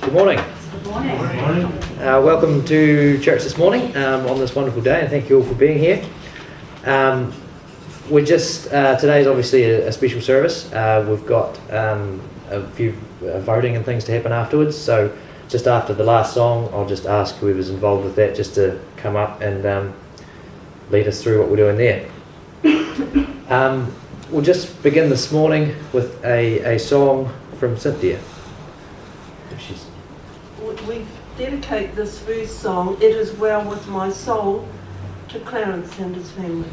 Good morning. Good morning. Welcome to church this morning on this wonderful day, and thank you all for being here. Today is obviously a special service. We've got a few voting and things to happen afterwards, so just after the last song, I'll just ask whoever's involved with that just to come up and lead us through what we're doing there. We'll just begin this morning with a song from Cynthia. We dedicate this first song, It Is Well With My Soul, to Clarence and his family.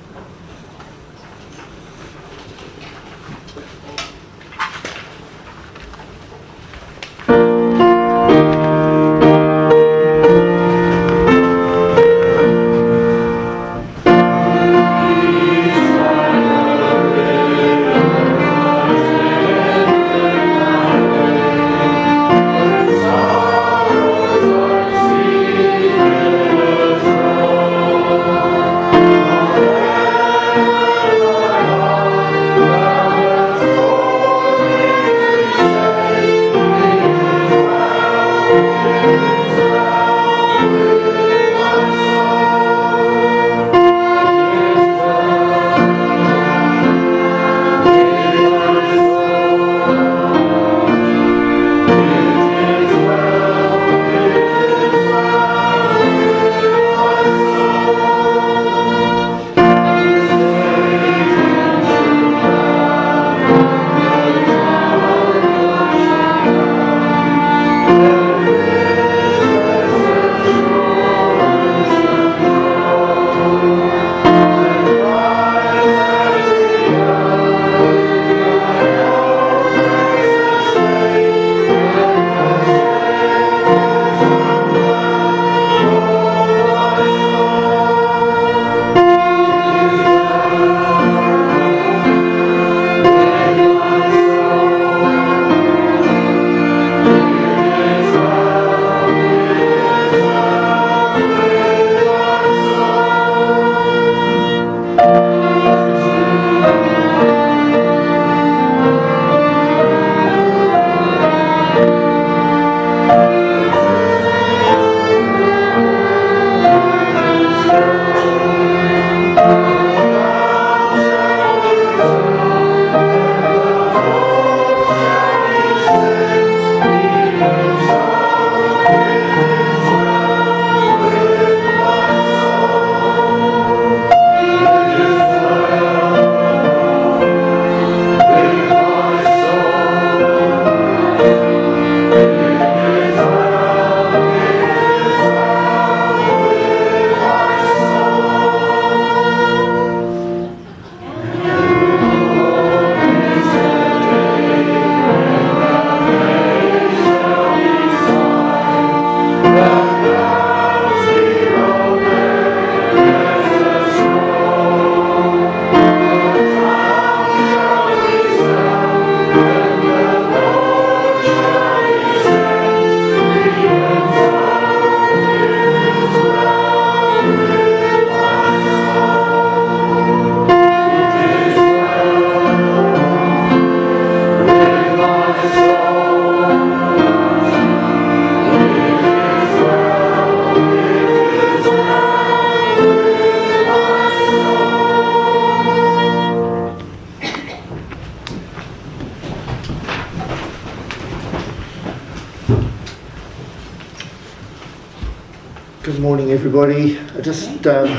Good morning, everybody. I just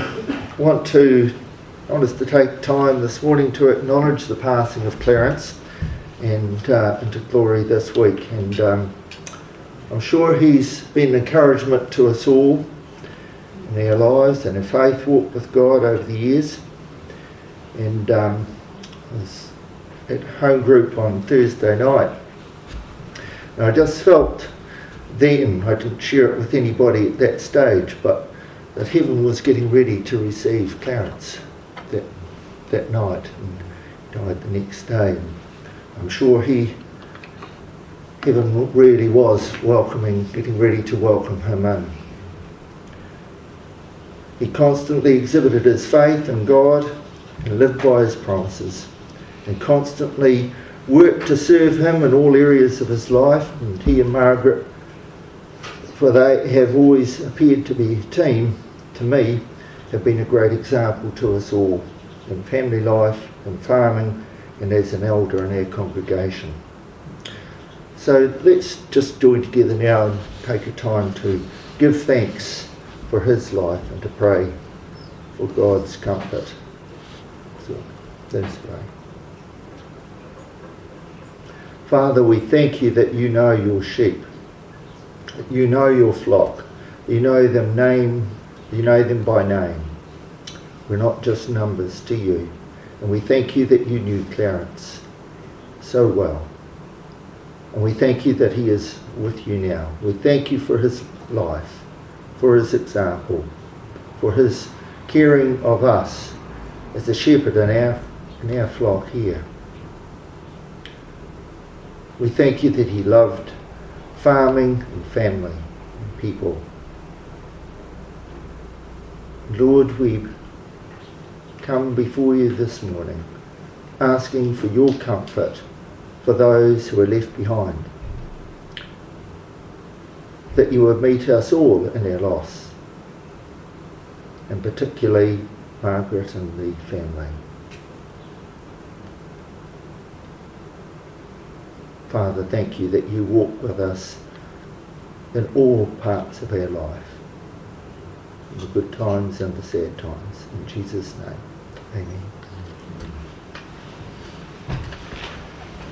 want us to take time this morning to acknowledge the passing of Clarence and into glory this week. And I'm sure he's been an encouragement to us all in our lives and our faith walk with God over the years. And I was at home group on Thursday night, and I just felt then, I didn't share it with anybody at that stage, but that heaven was getting ready to receive Clarence that night, and died the next day. And I'm sure heaven really was getting ready to welcome him in. He constantly exhibited his faith in God and lived by his promises, and constantly worked to serve him in all areas of his life. And he and Margaret for they have always appeared to be a team, to me, have been a great example to us all in family life, in farming, and as an elder in our congregation. So let's just join together now and take a time to give thanks for his life and to pray for God's comfort. So let's pray. Father, we thank you that you know your sheep, you know your flock, you know them by name. We're not just numbers to you. And we thank you that you knew Clarence so well. And we thank you that he is with you now. We thank you for his life, for his example, for his caring of us as a shepherd in our flock here. We thank you that he loved farming and family and people. Lord, we come before you this morning asking for your comfort for those who are left behind, that you would meet us all in our loss, and particularly Margaret and the family. Father, thank you that you walk with us in all parts of our life, in the good times and the sad times. In Jesus' name, amen.